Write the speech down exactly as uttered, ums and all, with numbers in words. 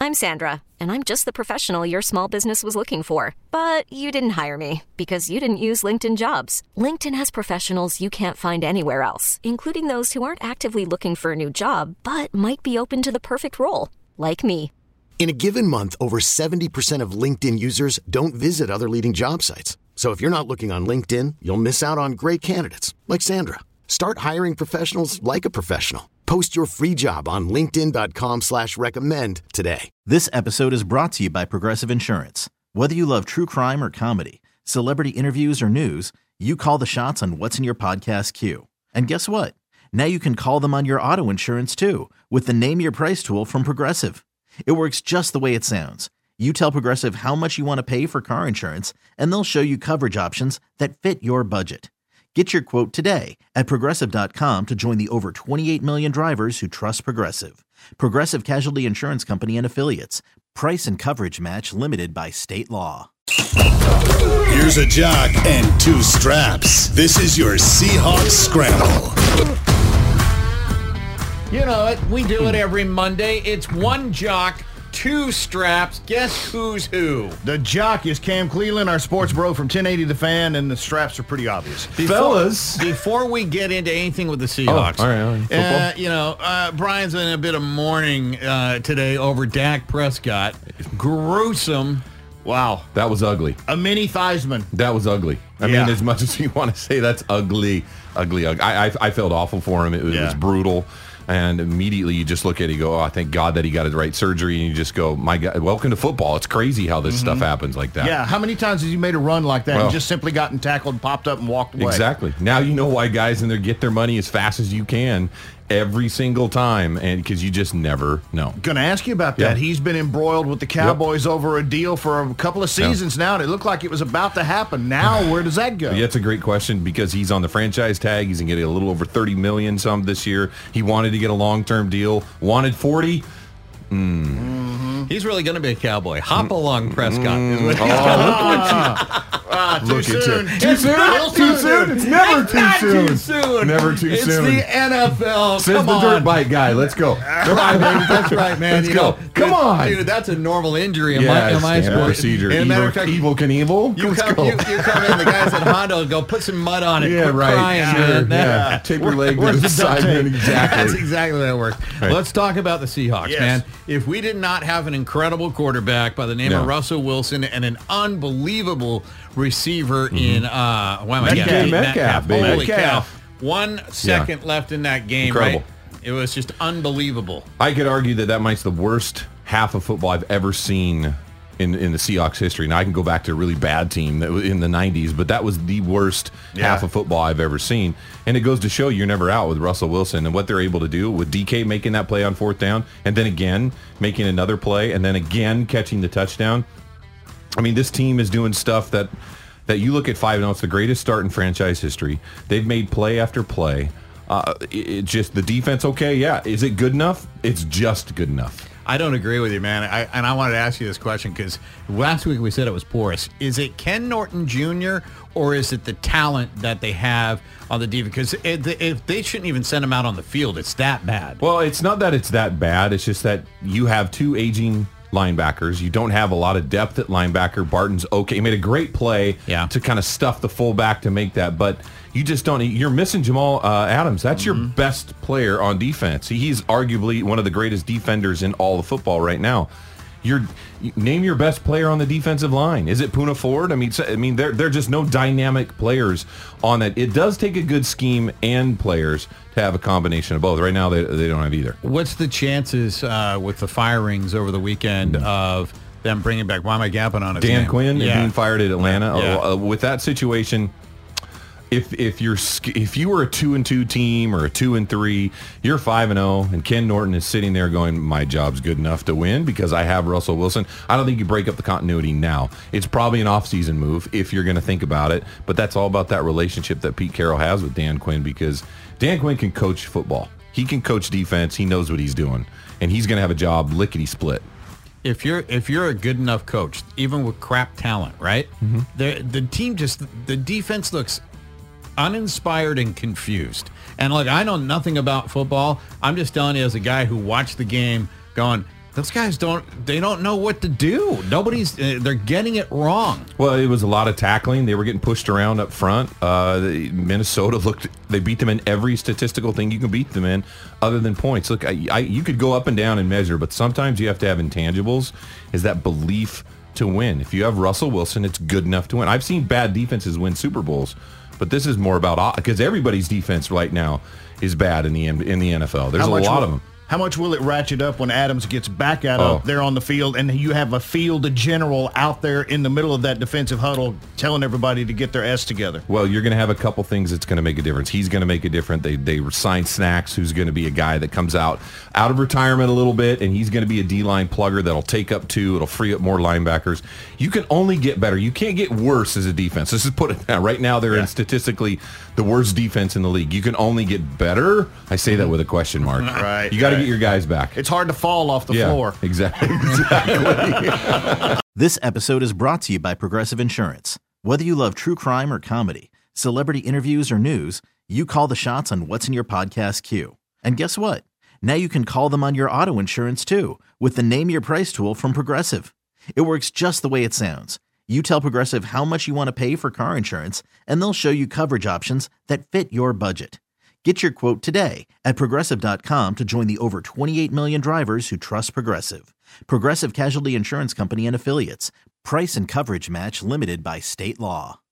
I'm Sandra, and I'm just the professional your small business was looking for. But you didn't hire me because you didn't use LinkedIn Jobs. LinkedIn has professionals you can't find anywhere else, including those who aren't actively looking for a new job, but might be open to the perfect role, like me. In a given month, over seventy percent of LinkedIn users don't visit other leading job sites. So if you're not looking on LinkedIn, you'll miss out on great candidates like Sandra. Start hiring professionals like a professional. Post your free job on linkedin.com slash recommend today. This episode is brought to you by Progressive Insurance. Whether you love true crime or comedy, celebrity interviews or news, you call the shots on what's in your podcast queue. And guess what? Now you can call them on your auto insurance too with the Name Your Price tool from Progressive. It works just the way it sounds. You tell Progressive how much you want to pay for car insurance, and they'll show you coverage options that fit your budget. Get your quote today at Progressive dot com to join the over twenty-eight million drivers who trust Progressive. Progressive Casualty Insurance Company and Affiliates. Price and coverage match limited by state law. Here's a jock and two straps. This is your Seahawks Scramble. You know it. We do it every Monday. It's one jock, two straps. Guess who's who? The jock is Cam Cleland, our sports bro from ten eighty The Fan, and the straps are pretty obvious. Before, Fellas. Before we get into anything with the Seahawks, Oh, all right, all right. uh, you know, uh, Brian's in a bit of mourning uh, today over Dak Prescott. Gruesome. Wow. That was ugly. A mini Theismann. That was ugly. I Yeah. mean, as much as you want to say that's ugly, ugly, ugly. I, I, I felt awful for him. It was, Yeah. it was brutal. And immediately you just look at it, you go, oh, thank God that he got the right surgery. And you just go, my God, welcome to football. It's crazy how this mm-hmm. stuff happens like that. Yeah, how many times has he made a run like that well, and just simply gotten tackled, popped up, and walked away? Exactly. Now you know why guys in there get their money as fast as you can every single time, and because you just never know. Going to ask you about that. Yeah. He's been embroiled with the Cowboys yep. over a deal for a couple of seasons yeah. now, and it looked like it was about to happen. Now, where does that go? Yeah, it's a great question because he's on the franchise tag. He's going to get a little over thirty million dollars some this year. He wanted to get a long-term deal. Wanted forty. Mm. Mm-hmm. He's really going to be a Cowboy. Hop along, Prescott. Mm. Is what he's oh, ah, too look soon. Too it's soon? Not Too soon? It's never it's too not soon. too soon. Never too it's soon. It's the N F L. Says Come the on. dirt bike guy. Let's go. Come on, baby. That's right, man. Let's you go. Know, Come dude, on. Dude, that's a normal injury in yeah, my, in my standard sport. procedure. And Evil, matter of fact, Evil Knievel. You Let's come, go. you, you come in, the guys at Honda go, put some mud on it. Yeah, Quit right. Crying, Sure. man. Yeah. Tape your leg to where's the the duct side. tape? Exactly. That's exactly how it works. Right. Let's talk about the Seahawks, Yes. man. If we did not have an incredible quarterback by the name No. of Russell Wilson and an unbelievable receiver mm-hmm. in, uh, why am I Metcalf. getting Metcalf, baby. Holy cow. Metcalf. One second Yeah. left in that game, Incredible. right? It was just unbelievable. I could argue that that might's the worst half of football I've ever seen in in the Seahawks history. Now I can go back to a really bad team that was in the nineties, but that was the worst Yeah. half of football I've ever seen. And it goes to show you're never out with Russell Wilson and what they're able to do with D K making that play on fourth down, and then again making another play, and then again catching the touchdown. I mean, this team is doing stuff that that you look at five and oh, it's the greatest start in franchise history. They've made play after play. Uh, it, it just the defense, okay, yeah. Is it good enough? It's just good enough. I don't agree with you, man. I, and I wanted to ask you this question because last week we said it was porous. Is it Ken Norton Junior or is it the talent that they have on the defense? Because if, if they shouldn't even send him out on the field, it's that bad. Well, it's not that it's that bad. It's just that you have two aging linebackers. You don't have a lot of depth at linebacker. Barton's okay. He made a great play yeah. to kind of stuff the fullback to make that, but you just don't. You're missing Jamal uh, Adams. That's mm-hmm. your best player on defense. He's arguably one of the greatest defenders in all of football right now. You're name your best player on the defensive line. Is it Poona Ford? I mean, I mean, there there are just no dynamic players on that. It does take a good scheme and players to have a combination of both. Right now, they they don't have either. What's the chances uh, with the firings over the weekend of them bringing back? Why am I gapping on it? Dan Quinn yeah. being fired at Atlanta. Yeah. Uh, with that situation, if if you're if you were a two and two team or a two and three, you're five and zero, and Ken Norton is sitting there going, "My job's good enough to win because I have Russell Wilson." I don't think you break up the continuity now. It's probably an off-season move if you're going to think about it, but that's all about that relationship that Pete Carroll has with Dan Quinn, because Dan Quinn can coach football. He can coach defense. He knows what he's doing, and he's going to have a job lickety split. If you're if you're a good enough coach, even with crap talent, right? Mm-hmm. The the team just the defense looks uninspired and confused. And look, I know nothing about football. I'm just telling you as a guy who watched the game going, those guys don't, they don't know what to do. Nobody's, uh, they're getting it wrong. Well, it was a lot of tackling. They were getting pushed around up front. Uh, the, Minnesota looked, they beat them in every statistical thing you can beat them in other than points. Look, I, I, you could go up and down and measure, but sometimes you have to have intangibles, is that belief to win. If you have Russell Wilson, it's good enough to win. I've seen bad defenses win Super Bowls, but this is more about, because everybody's defense right now is bad in the in the N F L. There's a lot will, of them. How much will it ratchet up when Adams gets back out Oh. of there on the field and you have a field general out there in the middle of that defensive huddle telling everybody to get their S together? Well, you're going to have a couple things that's going to make a difference. He's going to make a difference. They they signed Snacks, who's going to be a guy that comes out out of retirement a little bit, and he's going to be a D-line plugger that'll take up two. It'll free up more linebackers. You can only get better. You can't get worse as a defense. Let's just put it down. Right now, they're Yeah. in statistically the worst defense in the league. You can only get better. I say that with a question mark. Right, You got to right. get your guys back. It's hard to fall off the yeah, floor. Exactly. exactly. This episode is brought to you by Progressive Insurance. Whether you love true crime or comedy, celebrity interviews or news, you call the shots on what's in your podcast queue. And guess what? Now you can call them on your auto insurance too with the Name Your Price tool from Progressive. It works just the way it sounds. You tell Progressive how much you want to pay for car insurance, and they'll show you coverage options that fit your budget. Get your quote today at Progressive dot com to join the over twenty-eight million drivers who trust Progressive. Progressive Casualty Insurance Company and Affiliates. Price and coverage match limited by state law.